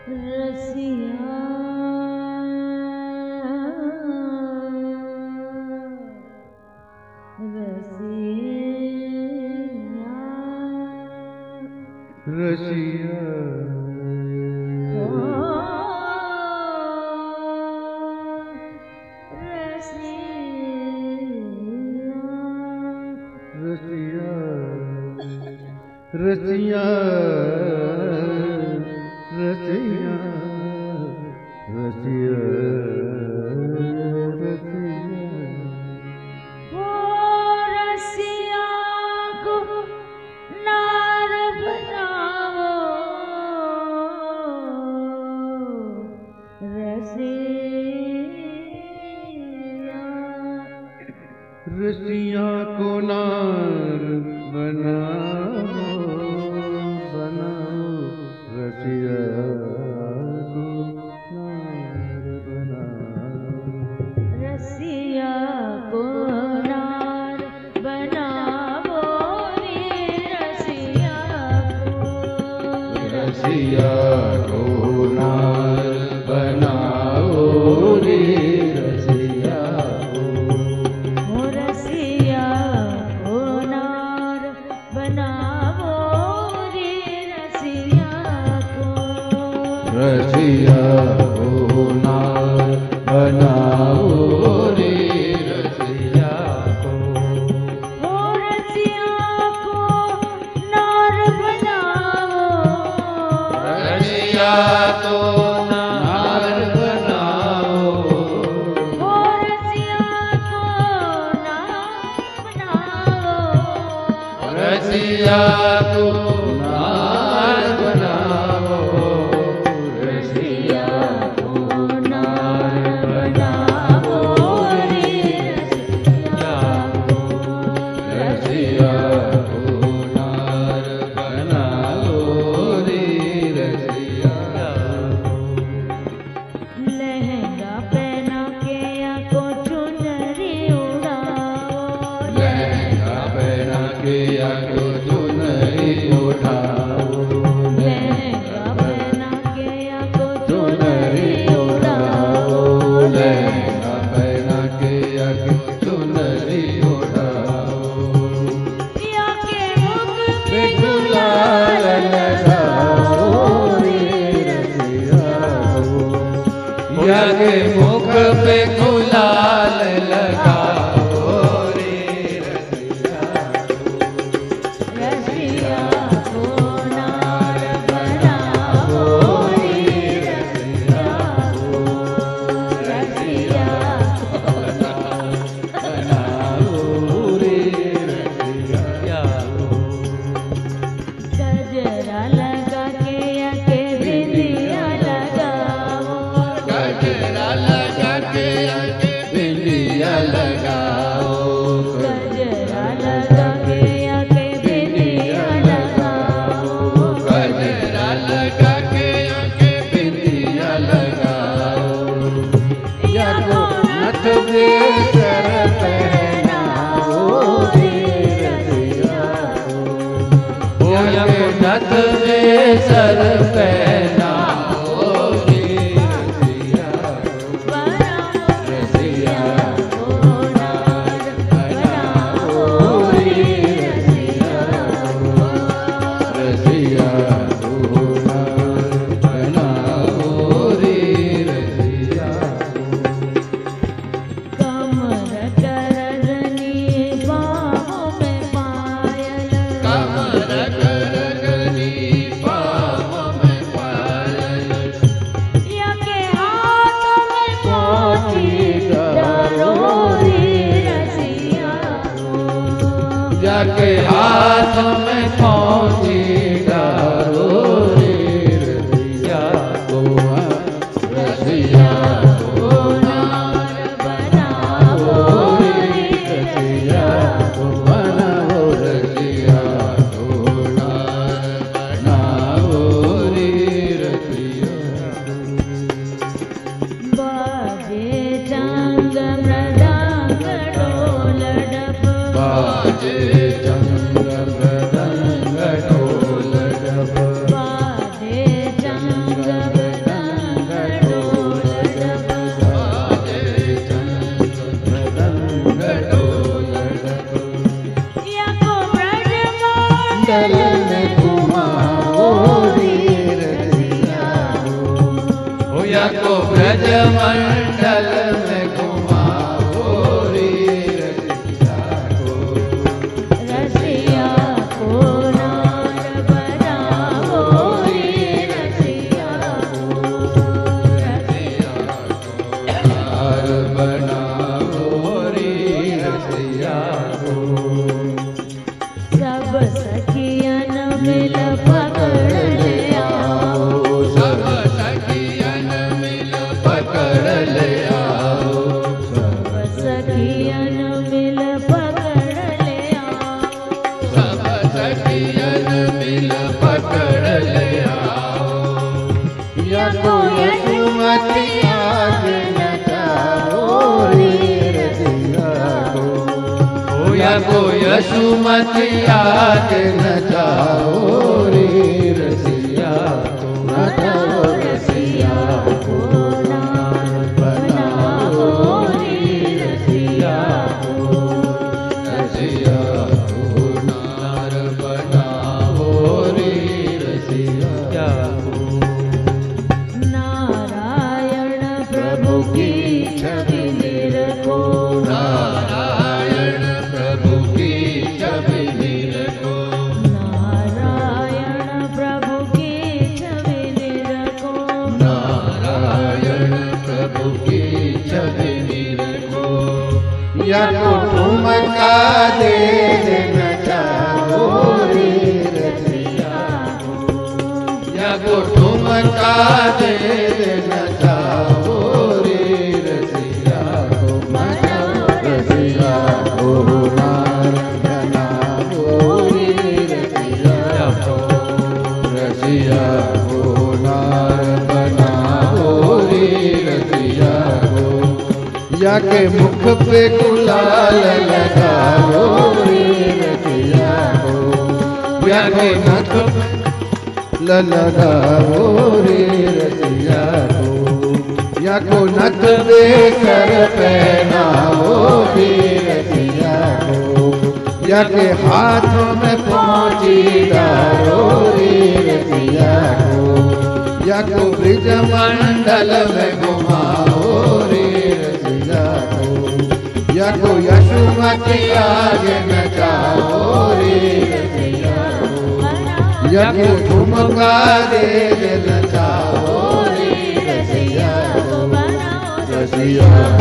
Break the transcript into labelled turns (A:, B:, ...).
A: रसिया
B: रसिया रसिया रसिया रसिया
A: वो रसिया को नार बनाओ
B: रसिया को नार बनाओ बनाओ रसिया को नार बनाओ
A: रसिया को नार बनाओ रे रसिया
B: को नार बनाओ रे रसिया को
A: रसिया को नार बनाओ रे रसिया को
B: रसिया को नार बनाओ रे रसिया को
A: रसिया को नार बनाओ
B: रसिया तो नार बनाओ
A: रसिया को नार बनाओ
B: रसिया को नार बनाओ रसिया को नार बनाओ रे रसिया को रसिया को नार बनाओ रे रसिया
A: लहंगा पहना के आको चुनरी उड़ाओ
B: लहंगा पहना के आको चुनरी उठाओ
A: लहंगा पहना के आको
B: चुनरी उठाओ लहंगा पहना के आको चुनरी उठाओ
A: या के मुख
B: पे गुलाल लगाओ रे रसिया को या के मुख पे गुलाल लगाओ रे रसिया
A: रसिया को नार बनाओ रे रसिया को रसिया
B: बनाओ रे रसिया
A: गजरा लगा के आके बिंदिया लगाओ
B: गजरा लगा के आके बिंदिया लगाओ
A: गजरा लगा के आके बिंदिया लगाओ
B: गजरा लगा के आके बिंदिया लगाओ या को नथ दे सर पहनाओ रे रसिया को या को नथ दे सर पहनाओ रे रसिया को रसिया को नार बनाओ रे रसिया को रसिया को नार बनाओ रे रसिया
A: कमर करधनी बाहों में पायल
B: कमर करगनी पाँव में पायल
A: या के हाथों में पोथी डालो रे रसिया को
B: जाके हाथ में पहुँची डालो रे रसिया को रसिया को नार बनाओ रे रसिया को बनाओ रसिया को नार बनाओ रे रसिया
A: बाजे चांग मृदंग ढोल डप
B: बाजे चंग मृदंग ढोल मंडल में घुमाओ रे रसिया को।
A: रसिया को नार बनाओ रे रसिया को।
B: रसिया को नार बनाओ रे रसिया को।
A: सब सखियन मिल पकड़ ले आओ।
B: सब सखियन मिल पकड़ ले आओ।
A: सब सखियन मिल पकड़ ले आओ।
B: सब सखियन मिल पकड़ ले आओ। या को यशुमती आगे नचाओ रे रसिया को। या को यशुमती आगे नचाओ रे रसिया को। नचाओ रसिया को नार बनाओ रे रसिया को। रसिया को नार बनाओ रे रसिया को।
A: नारायण प्रभु की छवि निरखो।
B: नारायण प्रभु की छवि निरखो।
A: नारायण प्रभु की छवि निरखो।
B: नारायण प्रभु की छवि निरखो। या को ठुमका दे नचाओ रे रसिया को। या को ठुमका दे नचाओ रे रसिया को। नचाओ रसिया को नार बनाओ रे रसिया को। रसिया को नार बनाओ रे रसिया को। या के मुख पे गुलाल लगाओ रे रसिया को। या के नथ लगाओ रे रसिया को। या को नथ पे कर पहनाओ रे रसिया को। या के हाथों में पहुँची डालो रे रसिया को। या को ब्रिज मंडल में घुमाओ रे रसिया को। या को यशुमती आगे नचाओ रे रसिया को। या को ठुमका दे नचाओ रे रसिया को। रसिया